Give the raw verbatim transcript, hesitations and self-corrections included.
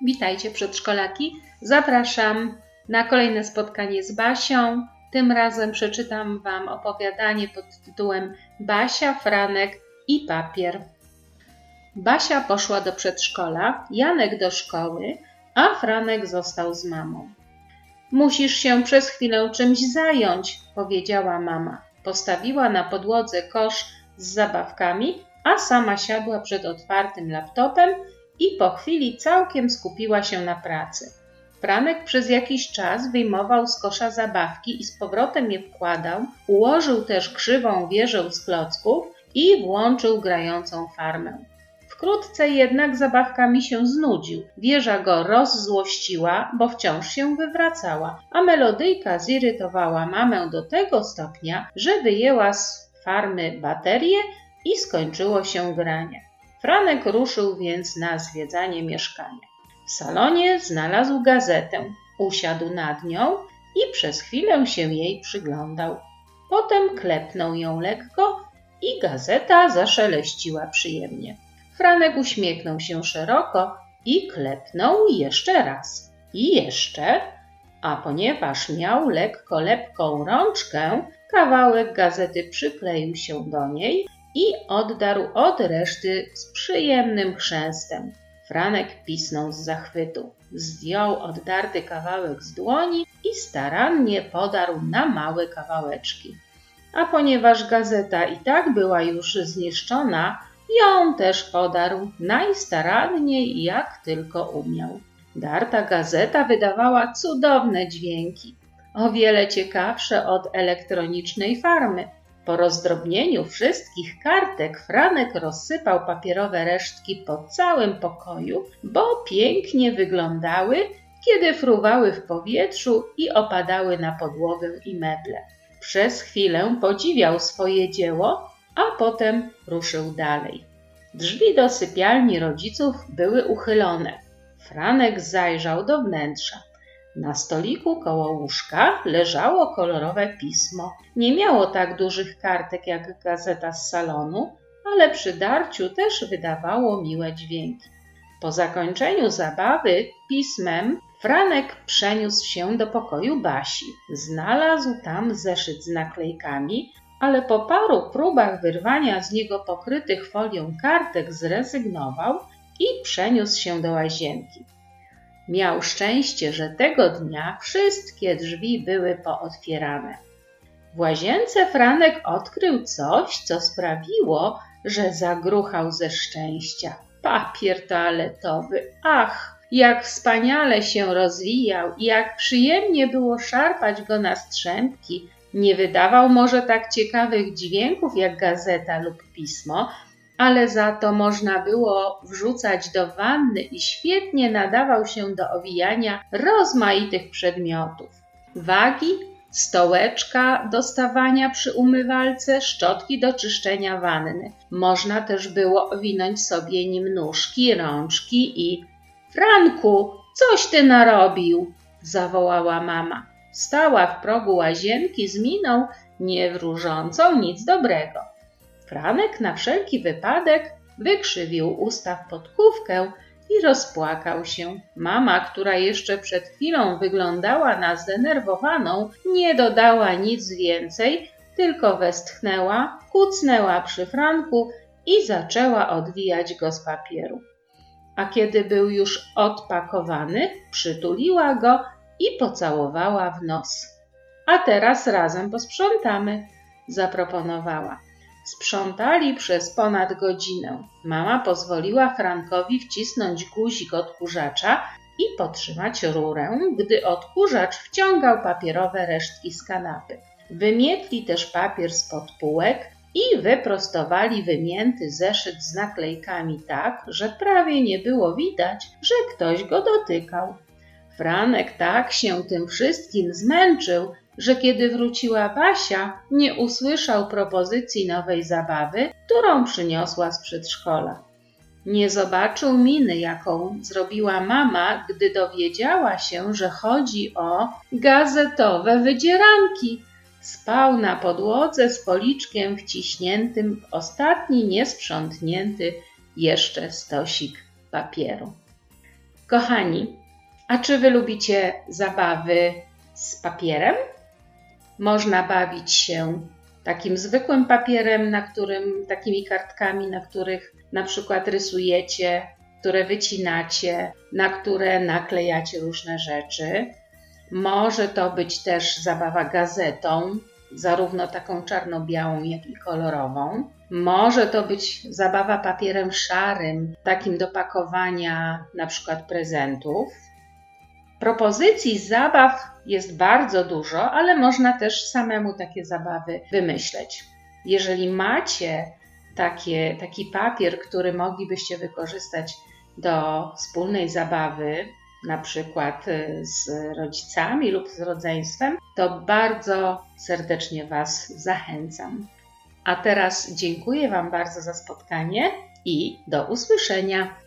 Witajcie przedszkolaki, zapraszam na kolejne spotkanie z Basią. Tym razem przeczytam Wam opowiadanie pod tytułem Basia, Franek i papier. Basia poszła do przedszkola, Janek do szkoły, a Franek został z mamą. Musisz się przez chwilę czymś zająć, powiedziała mama. Postawiła na podłodze kosz z zabawkami, a sama siadła przed otwartym laptopem i po chwili całkiem skupiła się na pracy. Franek przez jakiś czas wyjmował z kosza zabawki i z powrotem je wkładał, ułożył też krzywą wieżę z klocków i włączył grającą farmę. Wkrótce jednak zabawkami się znudził. Wieża go rozzłościła, bo wciąż się wywracała, a melodyjka zirytowała mamę do tego stopnia, że wyjęła z farmy baterię i skończyło się granie. Franek ruszył więc na zwiedzanie mieszkania. W salonie znalazł gazetę, usiadł nad nią i przez chwilę się jej przyglądał. Potem klepnął ją lekko i gazeta zaszeleściła przyjemnie. Franek uśmiechnął się szeroko i klepnął jeszcze raz. I jeszcze, a ponieważ miał lekko lepką rączkę, kawałek gazety przykleił się do niej i oddarł od reszty z przyjemnym chrzęstem. Franek pisnął z zachwytu. Zdjął oddarty kawałek z dłoni i starannie podarł na małe kawałeczki. A ponieważ gazeta i tak była już zniszczona, ją też podarł najstaranniej jak tylko umiał. Darta gazeta wydawała cudowne dźwięki, o wiele ciekawsze od elektronicznej farmy. Po rozdrobnieniu wszystkich kartek Franek rozsypał papierowe resztki po całym pokoju, bo pięknie wyglądały, kiedy fruwały w powietrzu i opadały na podłogę i meble. Przez chwilę podziwiał swoje dzieło, a potem ruszył dalej. Drzwi do sypialni rodziców były uchylone. Franek zajrzał do wnętrza. Na stoliku koło łóżka leżało kolorowe pismo. Nie miało tak dużych kartek jak gazeta z salonu, ale przy darciu też wydawało miłe dźwięki. Po zakończeniu zabawy pismem Franek przeniósł się do pokoju Basi. Znalazł tam zeszyt z naklejkami, ale po paru próbach wyrwania z niego pokrytych folią kartek zrezygnował i przeniósł się do łazienki. Miał szczęście, że tego dnia wszystkie drzwi były pootwierane. W łazience Franek odkrył coś, co sprawiło, że zagruchał ze szczęścia. Papier toaletowy. Ach, jak wspaniale się rozwijał i jak przyjemnie było szarpać go na strzępki. Nie wydawał może tak ciekawych dźwięków jak gazeta lub pismo, ale za to można było wrzucać do wanny i świetnie nadawał się do owijania rozmaitych przedmiotów. Wagi, stołeczka do stawania przy umywalce, szczotki do czyszczenia wanny. Można też było owinąć sobie nim nóżki, rączki i... Franku, coś ty narobił? Zawołała mama. Stała w progu łazienki z miną nie wróżącą nic dobrego. Franek na wszelki wypadek wykrzywił usta w podkówkę i rozpłakał się. Mama, która jeszcze przed chwilą wyglądała na zdenerwowaną, nie dodała nic więcej, tylko westchnęła, kucnęła przy Franku i zaczęła odwijać go z papieru. A kiedy był już odpakowany, przytuliła go i pocałowała w nos. A teraz razem posprzątamy, zaproponowała. Sprzątali przez ponad godzinę. Mama pozwoliła Frankowi wcisnąć guzik odkurzacza i potrzymać rurę, gdy odkurzacz wciągał papierowe resztki z kanapy. Wymietli też papier spod półek i wyprostowali wymięty zeszyt z naklejkami tak, że prawie nie było widać, że ktoś go dotykał. Franek tak się tym wszystkim zmęczył, że kiedy wróciła Basia, nie usłyszał propozycji nowej zabawy, którą przyniosła z przedszkola. Nie zobaczył miny, jaką zrobiła mama, gdy dowiedziała się, że chodzi o gazetowe wydzieranki. Spał na podłodze z policzkiem wciśniętym w ostatni niesprzątnięty jeszcze stosik papieru. Kochani, a czy Wy lubicie zabawy z papierem? Można bawić się takim zwykłym papierem, na którym, takimi kartkami, na których na przykład rysujecie, które wycinacie, na które naklejacie różne rzeczy. Może to być też zabawa gazetą, zarówno taką czarno-białą, jak i kolorową. Może to być zabawa papierem szarym, takim do pakowania na przykład prezentów. Propozycji zabaw jest bardzo dużo, ale można też samemu takie zabawy wymyśleć. Jeżeli macie takie, taki papier, który moglibyście wykorzystać do wspólnej zabawy, na przykład z rodzicami lub z rodzeństwem, to bardzo serdecznie Was zachęcam. A teraz dziękuję Wam bardzo za spotkanie i do usłyszenia.